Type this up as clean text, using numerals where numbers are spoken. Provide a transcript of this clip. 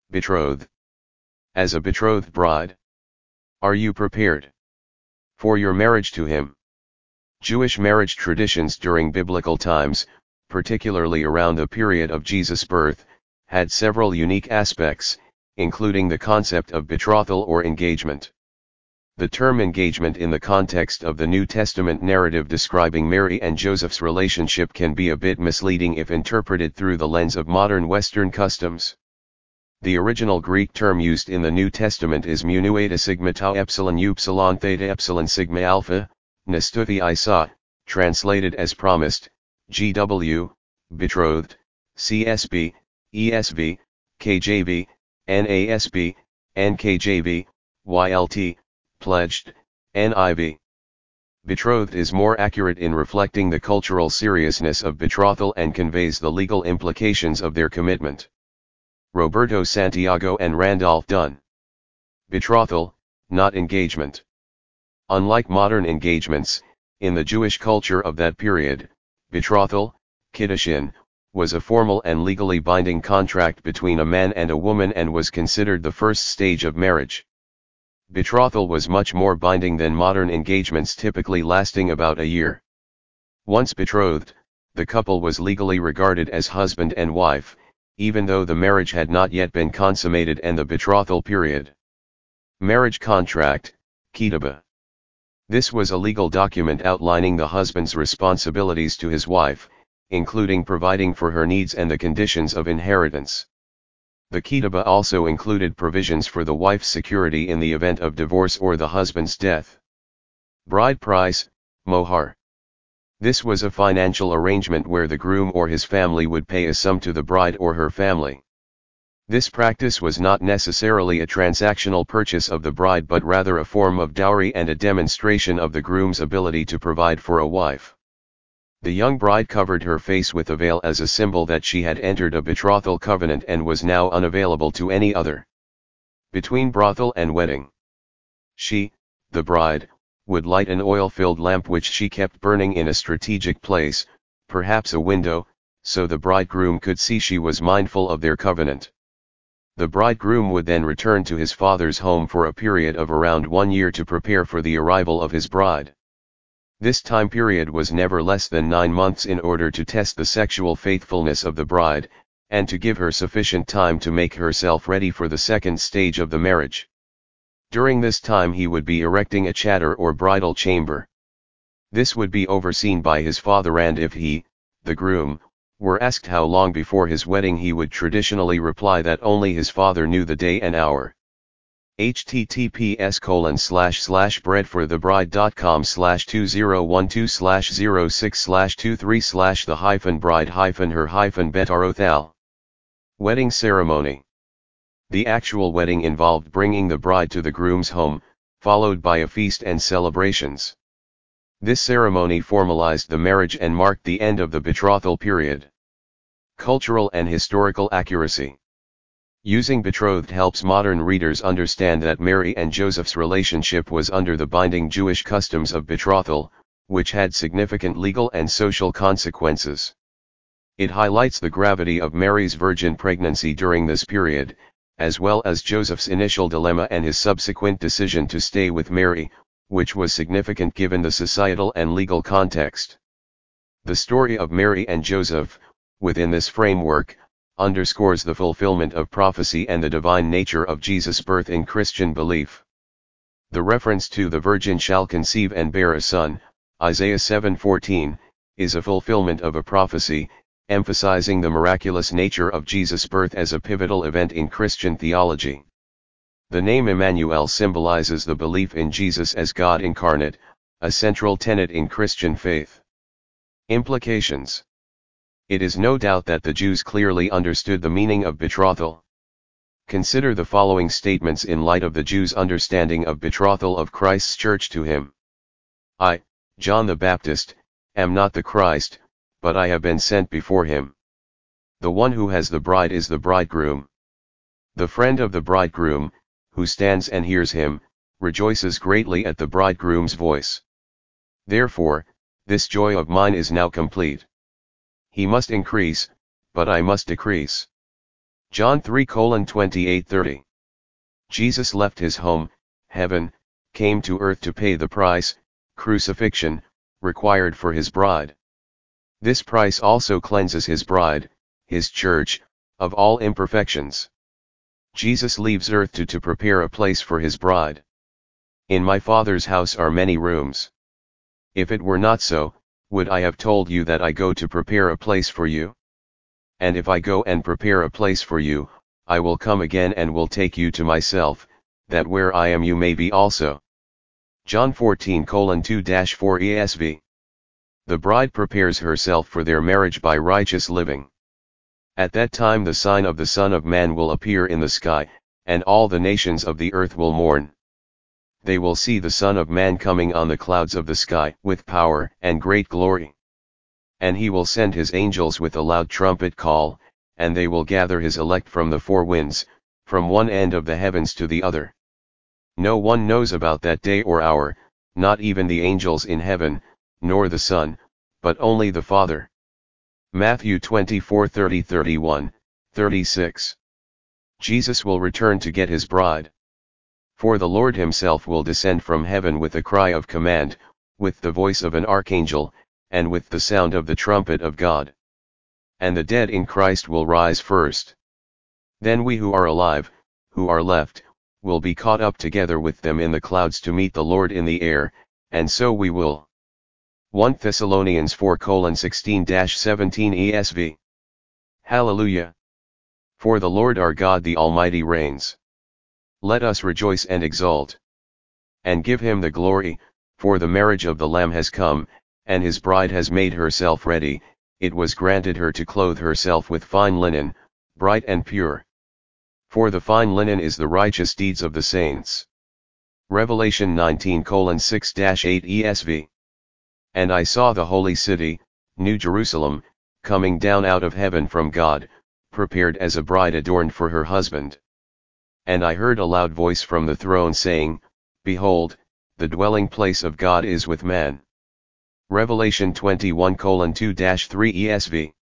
Betrothed. As a betrothed bride, are you prepared for your marriage to him? Jewish marriage traditions during biblical times, particularly around the period of Jesus' birth, had several unique aspects, including the concept of betrothal or engagement. The term engagement in the context of the New Testament narrative describing Mary and Joseph's relationship can be a bit misleading if interpreted through the lens of modern Western customs. The original Greek term used in the New Testament is mu eta sigma tau epsilon upsilon theta epsilon sigma alpha, nestuthi isa, translated as promised, GW, betrothed, CSB, ESV, KJV, NASB, NKJV, YLT, pledged, NIV. Betrothed is more accurate in reflecting the cultural seriousness of betrothal and conveys the legal implications of their commitment. Roberto Santiago and Randolph Dunn. Betrothal, not engagement. Unlike modern engagements, in the Jewish culture of that period, betrothal, kiddushin, was a formal and legally binding contract between a man and a woman and was considered the first stage of marriage. Betrothal was much more binding than modern engagements typically lasting about a year. Once betrothed, the couple was legally regarded as husband and wife, even though the marriage had not yet been consummated and the betrothal period. Marriage contract, ketubah. This was a legal document outlining the husband's responsibilities to his wife, including providing for her needs and the conditions of inheritance. The ketubah also included provisions for the wife's security in the event of divorce or the husband's death. Bride price, mohar. This was a financial arrangement where the groom or his family would pay a sum to the bride or her family. This practice was not necessarily a transactional purchase of the bride but rather a form of dowry and a demonstration of the groom's ability to provide for a wife. The young bride covered her face with a veil as a symbol that she had entered a betrothal covenant and was now unavailable to any other. Between brothel and wedding, she, the bride, would light an oil-filled lamp which she kept burning in a strategic place, perhaps a window, so the bridegroom could see she was mindful of their covenant. The bridegroom would then return to his father's home for a period of around 1 year to prepare for the arrival of his bride. This time period was never less than 9 months in order to test the sexual faithfulness of the bride, and to give her sufficient time to make herself ready for the second stage of the marriage. During this time he would be erecting a chadar or bridal chamber. This would be overseen by his father, and if he, the groom, were asked how long before his wedding, he would traditionally reply that only his father knew the day and hour. https://breadforthebridecom/2012/06/23/the-bride-her-betrothal. Wedding ceremony. The actual wedding involved bringing the bride to the groom's home, followed by a feast and celebrations. This ceremony formalized the marriage and marked the end of the betrothal period. Cultural and historical accuracy. Using betrothed helps modern readers understand that Mary and Joseph's relationship was under the binding Jewish customs of betrothal, which had significant legal and social consequences. It highlights the gravity of Mary's virgin pregnancy during this period, as well as Joseph's initial dilemma and his subsequent decision to stay with Mary, which was significant given the societal and legal context. The story of Mary and Joseph, within this framework, underscores the fulfillment of prophecy and the divine nature of Jesus' birth in Christian belief. The reference to the virgin shall conceive and bear a son, Isaiah 7:14, is a fulfillment of a prophecy, emphasizing the miraculous nature of Jesus' birth as a pivotal event in Christian theology. The name Emmanuel symbolizes the belief in Jesus as God incarnate, a central tenet in Christian faith. Implications. It is no doubt that the Jews clearly understood the meaning of betrothal. Consider the following statements in light of the Jews' understanding of betrothal of Christ's church to him. I, John the Baptist, am not the Christ, but I have been sent before him. The one who has the bride is the bridegroom. The friend of the bridegroom, who stands and hears him, rejoices greatly at the bridegroom's voice. Therefore, this joy of mine is now complete. He must increase, but I must decrease. John 3:28-30. Jesus left his home, heaven, came to earth to pay the price, crucifixion, required for his bride. This price also cleanses his bride, his church, of all imperfections. Jesus leaves earth to prepare a place for his bride. In my Father's house are many rooms. If it were not so, would I have told you that I go to prepare a place for you? And if I go and prepare a place for you, I will come again and will take you to myself, that where I am you may be also. John 14:2-4 ESV. The bride prepares herself for their marriage by righteous living. At that time the sign of the Son of Man will appear in the sky, and all the nations of the earth will mourn. They will see the Son of Man coming on the clouds of the sky with power and great glory. And he will send his angels with a loud trumpet call, and they will gather his elect from the four winds, from one end of the heavens to the other. No one knows about that day or hour, not even the angels in heaven, nor the Son, but only the Father. Matthew 24:30-31, 36. Jesus will return to get his bride. For the Lord himself will descend from heaven with a cry of command, with the voice of an archangel, and with the sound of the trumpet of God. And the dead in Christ will rise first. Then we who are alive, who are left, will be caught up together with them in the clouds to meet the Lord in the air, and so we will. 1 Thessalonians 4:16-17 ESV. Hallelujah! For the Lord our God the Almighty reigns. Let us rejoice and exult. And give him the glory, for the marriage of the Lamb has come, and his bride has made herself ready. It was granted her to clothe herself with fine linen, bright and pure. For the fine linen is the righteous deeds of the saints. Revelation 19:6-8 ESV. And I saw the holy city, New Jerusalem, coming down out of heaven from God, prepared as a bride adorned for her husband. And I heard a loud voice from the throne saying, Behold, the dwelling place of God is with man. Revelation 21:2-3 ESV.